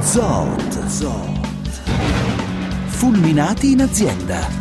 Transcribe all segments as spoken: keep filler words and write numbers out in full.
Zot. Zot. Fulminati in azienda.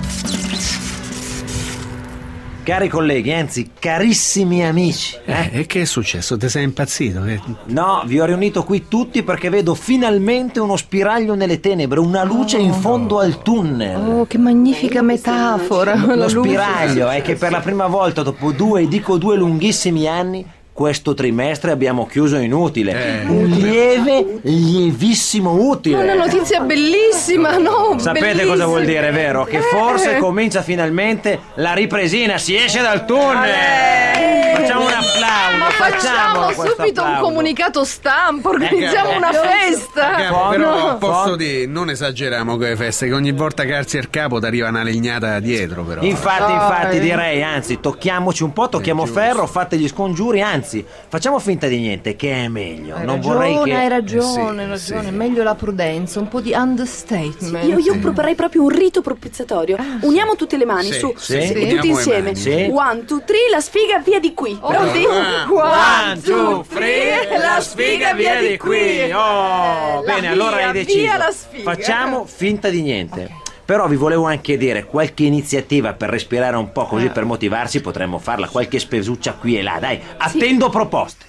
Cari colleghi, anzi carissimi amici. Eh, e che è successo? Ti sei impazzito? Che... No, vi ho riunito qui tutti perché vedo finalmente uno spiraglio nelle tenebre, una luce oh, in fondo al tunnel. Oh, che magnifica metafora. Lo spiraglio è che per la prima volta dopo due, dico due lunghissimi anni, questo trimestre abbiamo chiuso inutile. Eh. Un lieve, lievissimo utile. Una notizia bellissima, no? Sapete bellissima. Cosa vuol dire, vero? Che forse comincia finalmente la ripresina, si esce dal tunnel. Eh. Facciamo un applauso. Ma facciamo subito applauso. Un comunicato stampa, organizziamo eh, una festa. Eh, no. Però posso dire, non esageriamo con le feste, che ogni volta che alzi il capo ti arriva una legnata dietro, però. Infatti, infatti, direi, anzi, tocchiamoci un po', tocchiamo ferro, fate gli scongiuri, anzi. Anzi, facciamo finta di niente, che è meglio. Hai non ragione, vorrei che. Hai ragione, hai sì, ragione. sì. Meglio la prudenza, un po' di understatement. Sì, io, io proporrei proprio un rito propiziatorio. Ah, Uniamo sì. tutte le mani, sì, su, sì. Sì. Sì. tutti insieme. Sì. One, two, three, la sfiga via di qui. Oh, Pronti? One, two, three, la sfiga via di qui. Oh, la bene, via, allora hai deciso. Via la sfiga. Facciamo finta di niente. Okay. Però vi volevo anche dire, qualche iniziativa per respirare un po', così per motivarsi potremmo farla, qualche spesuccia qui e là, dai, attendo sì. proposte.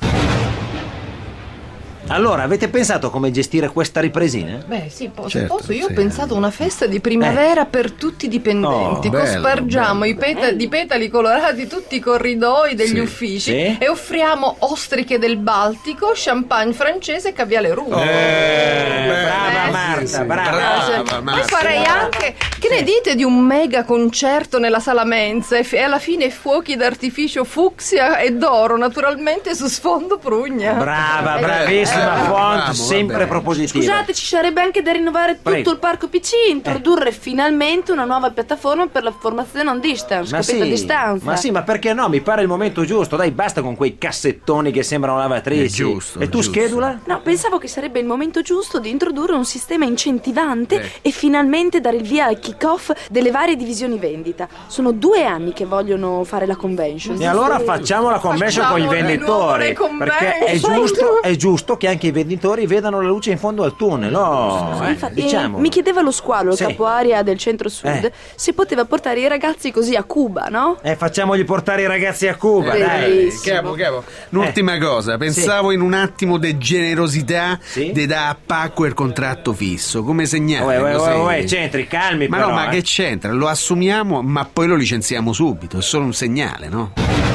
Allora, avete pensato come gestire questa ripresina? Beh, sì, posso, certo, posso. Io sì. ho pensato a una festa di primavera eh. per tutti i dipendenti. Oh, Cospargiamo bello, i petali, di petali colorati tutti i corridoi degli sì. uffici sì. e offriamo ostriche del Baltico, champagne francese e caviale russo. Oh, eh, brava eh, Marta, sì, sì. brava. brava Marta. Poi farei anche, che ne dite di un mega concerto nella sala mensa e, e alla fine fuochi d'artificio fucsia e d'oro, naturalmente su sfondo prugna. Brava, Eh, bravissima. eh, Font, sempre propositiva. Scusate, ci sarebbe anche da rinnovare tutto Prego. il parco P C, introdurre eh. finalmente una nuova piattaforma per la formazione on distance, ma capito, sì, a distanza. Ma sì, ma perché no? Mi pare il momento giusto. Dai, basta con quei cassettoni che sembrano lavatrici. È giusto, e tu giusto. schedula? No, pensavo che sarebbe il momento giusto di introdurre un sistema incentivante eh. e finalmente dare il via al kick-off delle varie divisioni vendita. Sono due anni che vogliono fare la convention. E allora facciamo la convention Facciamo con i venditori, perché è giusto, è giusto che anche i venditori vedano la luce in fondo al tunnel. Oh, eh, Infatti, diciamo. eh, mi chiedeva lo squalo, il sì. capo area del centro-sud, Eh. se poteva portare i ragazzi così a Cuba, no? Eh, facciamogli portare i ragazzi a Cuba, Eh, dai. bellissimo. Capo, capo. Un'ultima Eh. cosa, pensavo sì. in un attimo di generosità sì? di da a pacco il contratto fisso, come segnale. Uè, uè, così. uè, uè, c'entri, calmi ma però. no, ma eh. che c'entra? Lo assumiamo, ma poi lo licenziamo subito, è solo un segnale, no?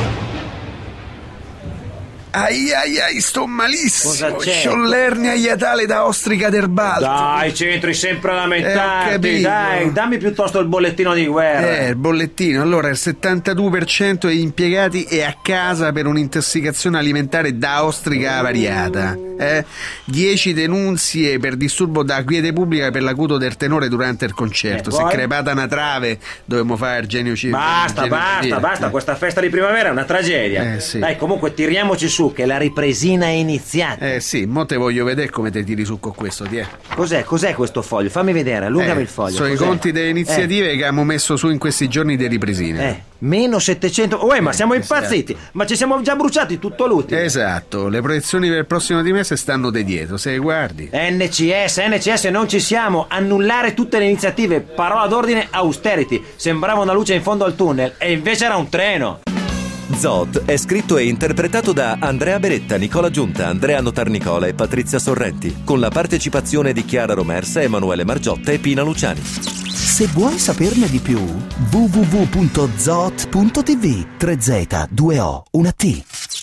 Ai ai ai, sto malissimo. C'ho l'ernia iatale da ostrica del Baltico. Dai, c'entri sempre a lamentarti. Eh, Dai, dammi piuttosto il bollettino di guerra. Eh, il bollettino. Allora, il settantadue per cento degli impiegati è a casa per un'intossicazione alimentare da ostrica avariata. Eh? dieci denunzie per disturbo da quiete pubblica per l'acuto del tenore durante il concerto. Eh, Si è poi? crepata una trave, dovevamo fare il genio civile. Basta, basta, basta. Questa festa di primavera è una tragedia. Eh, sì. Dai, comunque tiriamoci su, che la ripresina è iniziata. Eh sì, mo te voglio vedere come te tiri su con questo, ti è. Cos'è? Cos'è questo foglio? Fammi vedere, allungami Eh, il foglio. sono i Cos'è? conti delle iniziative Eh. che abbiamo messo su in questi giorni di ripresine. Eh, meno settecento. Uè, ma siamo impazziti. Ma ci siamo già bruciati tutto l'utile. Esatto, le proiezioni per il prossimo trimestre stanno di dietro, se le guardi. N C S, N C S non ci siamo. Annullare tutte le iniziative. Parola d'ordine, austerity. Sembrava una luce in fondo al tunnel e invece era un treno. Zod è scritto e interpretato da Andrea Beretta, Nicola Giunta, Andrea Notarnicola e Patrizia Sorrenti, con la partecipazione di Chiara Romersa, Emanuele Margiotta e Pina Luciani. Se vuoi saperne di più, w w w punto zot punto t v. tre Z, due O, una T.